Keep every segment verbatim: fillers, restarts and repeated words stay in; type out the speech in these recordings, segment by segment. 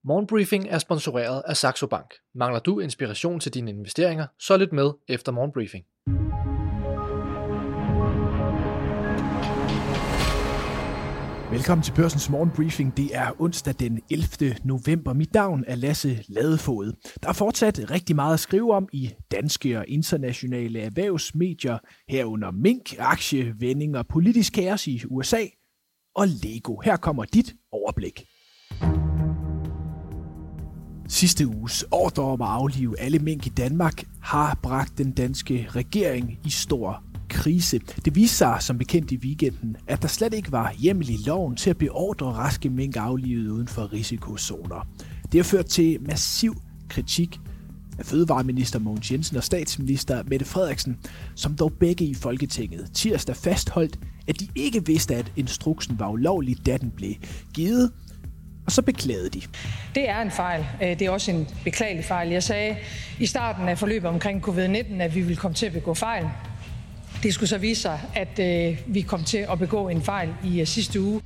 Morgenbriefing er sponsoreret af Saxo Bank. Mangler du inspiration til dine investeringer, så lyt med efter Morgenbriefing. Velkommen til Børsens Morgenbriefing. Det er onsdag den ellevte november. Mit navn er Lasse Ladefoged. Der er fortsat rigtig meget at skrive om i danske og internationale erhvervsmedier, herunder mink, aktievendinger, politisk kaos i U S A og Lego. Her kommer dit overblik. Sidste uges ordre om at aflive alle mink i Danmark har bragt den danske regering i stor krise. Det viste sig som bekendt i weekenden, at der slet ikke var hjemmel i loven til at beordre raske mink aflivet uden for risikozoner. Det har ført til massiv kritik af fødevareminister Mogens Jensen og statsminister Mette Frederiksen, som dog begge i Folketinget tirsdag fastholdt, at de ikke vidste, at instruksen var ulovlig, da den blev givet. Og så beklagede de. Det er en fejl. Det er også en beklagelig fejl. Jeg sagde i starten af forløbet omkring covid nitten, at vi ville komme til at begå fejl. Det skulle så vise sig, at vi kom til at begå en fejl i sidste uge.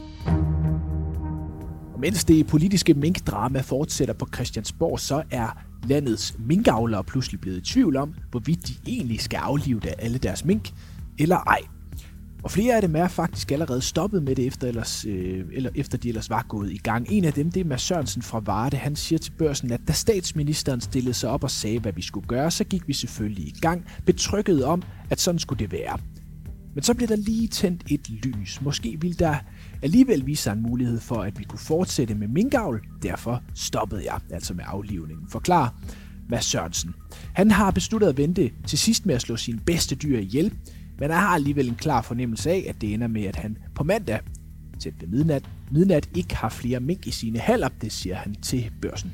Og mens det politiske minkdrama fortsætter på Christiansborg, så er landets minkavlere pludselig blevet i tvivl om, hvorvidt de egentlig skal aflive alle deres mink eller ej. Og flere af dem er faktisk allerede stoppet med det, efter, ellers, øh, eller efter de ellers var gået i gang. En af dem, det er Mads Sørensen fra Varde. Han siger til Børsen, at da statsministeren stillede sig op og sagde, hvad vi skulle gøre, så gik vi selvfølgelig i gang, betrykket om, at sådan skulle det være. Men så blev der lige tændt et lys. Måske ville der alligevel vise sig en mulighed for, at vi kunne fortsætte med minkavl. Derfor stoppede jeg altså med aflivningen. Forklarer Mads Sørensen. Han har besluttet at vente til sidst med at slå sine bedste dyr ihjel. Men jeg har alligevel en klar fornemmelse af, at det ender med, at han på mandag tæt ved midnat, midnat ikke har flere mink i sine haller. Det siger han til Børsen.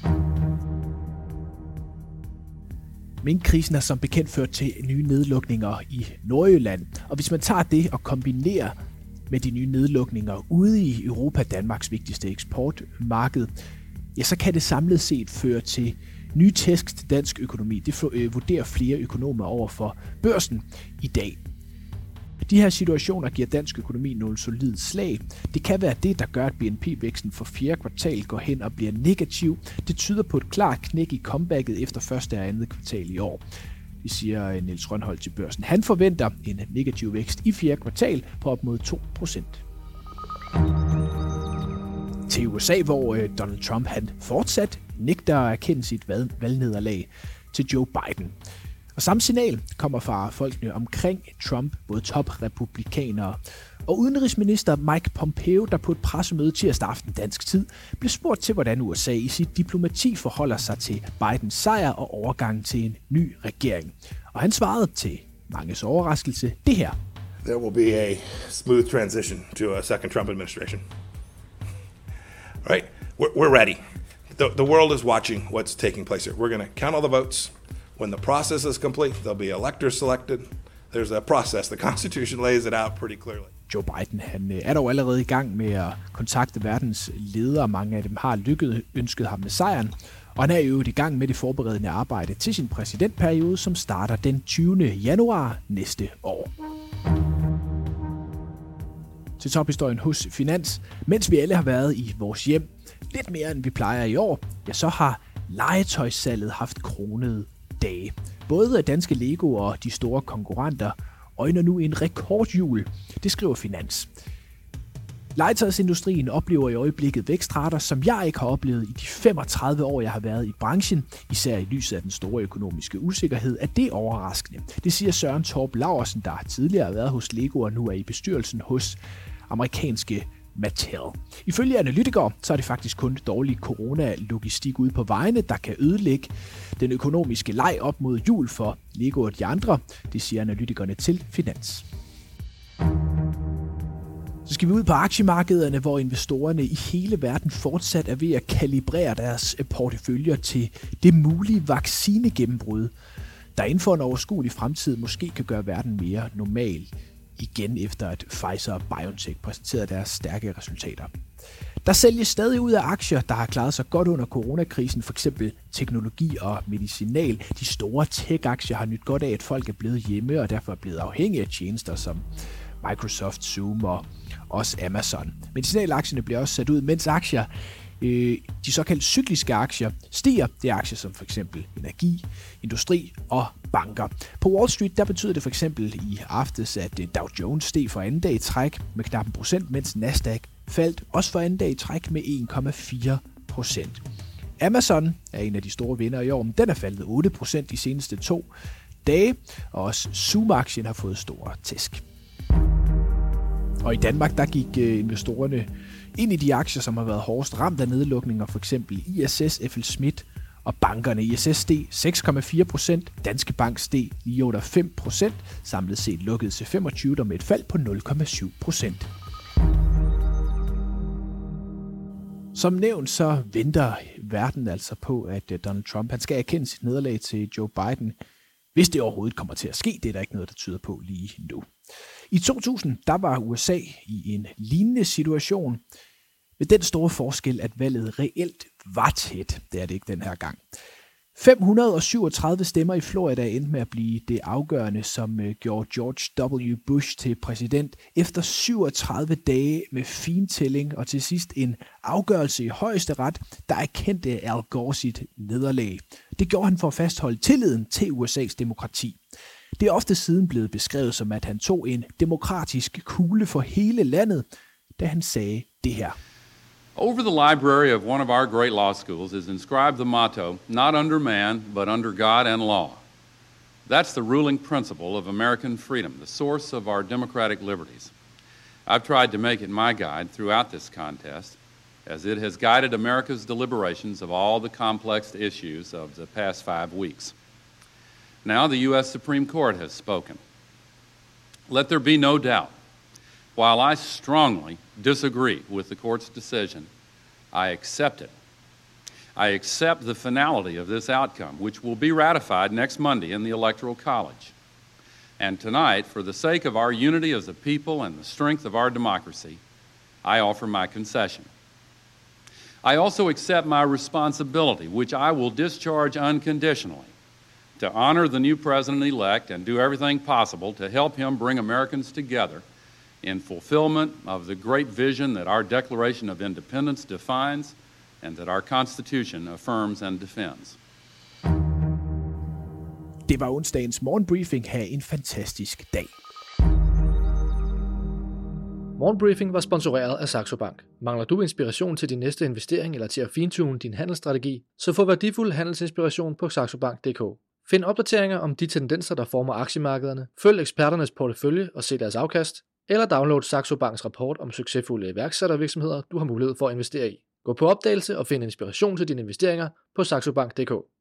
Minkkrisen har som bekendt ført til nye nedlukninger i Nordjylland. Og hvis man tager det og kombinerer med de nye nedlukninger ude i Europa, Danmarks vigtigste eksportmarked, ja, så kan det samlet set føre til nye tæsk til dansk økonomi. Det vurderer flere økonomer over for Børsen i dag. De her situationer giver dansk økonomi nogle solide slag. Det kan være det, der gør, at B N P-væksten for fjerde kvartal går hen og bliver negativ. Det tyder på et klart knæk i comebacket efter første og andet kvartal i år. Det siger Niels Rønholdt til Børsen. Han forventer en negativ vækst i fjerde kvartal på op mod to procent. Til U S A, hvor Donald Trump han fortsat nægter at erkende sit valgnederlag til Joe Biden. Og samme signal kommer fra folkene omkring Trump, både top-republikanere og udenrigsminister Mike Pompeo, der på et pressemøde tirsdag aften dansk tid blev spurgt til, hvordan U S A i sit diplomati forholder sig til Bidens sejr og overgang til en ny regering. Og han svarede til manges overraskelse det her. There will be a smooth transition to a second Trump administration. Right? We're, we're ready. The, the world is watching what's taking place here. We're going to count all the votes. When the process is complete, there'll be electors selected. There's a process. The Constitution lays it out pretty clearly. Joe Biden han er dog allerede i gang med at kontakte verdens ledere. Mange af dem har lykket ønsket ham med sejren. Og han er jo i gang med det forberedende arbejde til sin præsidentperiode, som starter den tyvende januar næste år. Til tophistorien hos Finans. Mens vi alle har været i vores hjem lidt mere end vi plejer i år, ja, så har legetøjssalget haft kronede dage. Både danske Lego og de store konkurrenter øjner nu en rekordjul, det skriver Finans. Legetøjsindustrien oplever i øjeblikket vækstrater, som jeg ikke har oplevet i de femogtredive år, jeg har været i branchen, især i lyset af den store økonomiske usikkerhed, at det er overraskende. Det siger Søren Torp Laursen, der tidligere har været hos Lego og nu er i bestyrelsen hos amerikanske Mattel. Ifølge analytikere, så er det faktisk kun dårlig corona-logistik ude på vejene, der kan ødelægge den økonomiske leg op mod jul for Lego og de andre. Det siger analytikerne til Finans. Så skal vi ud på aktiemarkederne, hvor investorerne i hele verden fortsat er ved at kalibrere deres porteføljer til det mulige vaccinegennembrud, der inden for en overskuelig fremtid måske kan gøre verden mere normal igen efter at Pfizer og BioNTech præsenterede deres stærke resultater. Der sælges stadig ud af aktier, der har klaret sig godt under coronakrisen, f.eks. teknologi og medicinal. De store tech-aktier har nyt godt af, at folk er blevet hjemme og derfor er blevet afhængige af tjenester som Microsoft, Zoom og også Amazon. Medicinalaktierne bliver også sat ud, mens aktier De såkaldte cykliske aktier stiger. Det er aktier som for eksempel energi, industri og banker. På Wall Street der betyder det for eksempel i aftes, at Dow Jones steg for anden dag i træk med knap en procent, mens Nasdaq faldt også for anden dag i træk med en komma fire procent. Amazon er en af de store vinder i år, men den er faldet otte procent de seneste to dage, og også Zoom-aktien har fået store tæsk. Og i Danmark der gik investorerne ind i de aktier, som har været hårdest ramt af nedlukninger, for eksempel I S S, F L Schmidt og bankerne. I S S steg seks komma fire procent, Danske Bank steg lige under fem procent, samlet set lukkede C femogtyve der med et fald på nul komma syv procent. Som nævnt så venter verden altså på, at Donald Trump han skal erkende sit nederlag til Joe Biden, hvis det overhovedet kommer til at ske. Det er der ikke noget, der tyder på lige nu. I to tusind der var U S A i en lignende situation, med den store forskel, at valget reelt var tæt. Det er det ikke den her gang. fem hundrede og syvogtredive stemmer i Florida endte med at blive det afgørende, som gjorde George W. Bush til præsident efter syvogtredive dage med fintælling, og til sidst en afgørelse i højeste ret, der erkendte Al Gore sit nederlag. Det gjorde han for at fastholde tilliden til U S A's demokrati. Det er ofte siden blevet beskrevet som, at han tog en demokratisk kugle for hele landet, da han sagde det her. Over the library of one of our great law schools is inscribed the motto, not under man, but under God and law. That's the ruling principle of American freedom, the source of our democratic liberties. I've tried to make it my guide throughout this contest, as it has guided America's deliberations of all the complex issues of the past five weeks. Now the U S Supreme Court has spoken. Let there be no doubt. While I strongly disagree with the court's decision, I accept it. I accept the finality of this outcome, which will be ratified next Monday in the Electoral College. And tonight, for the sake of our unity as a people and the strength of our democracy, I offer my concession. I also accept my responsibility, which I will discharge unconditionally, to honor the new president-elect and do everything possible to help him bring Americans together in fulfillment of the great vision that our Declaration of Independence defines and that our Constitution affirms and defends. Det var onsdagens morgenbriefing. Ha' en fantastisk dag. Morgenbriefing var sponsoreret af Saxo Bank. Mangler du inspiration til din næste investering eller til at fintune din handelsstrategi, så få værdifuld handelsinspiration på saxo bank punktum d k. Find opdateringer om de tendenser, der former aktiemarkederne, følg eksperternes portefølje og se deres afkast, eller download Saxo Banks rapport om succesfulde iværksættervirksomheder, du har mulighed for at investere i. Gå på opdagelse og find inspiration til dine investeringer på saxo bank punktum d k.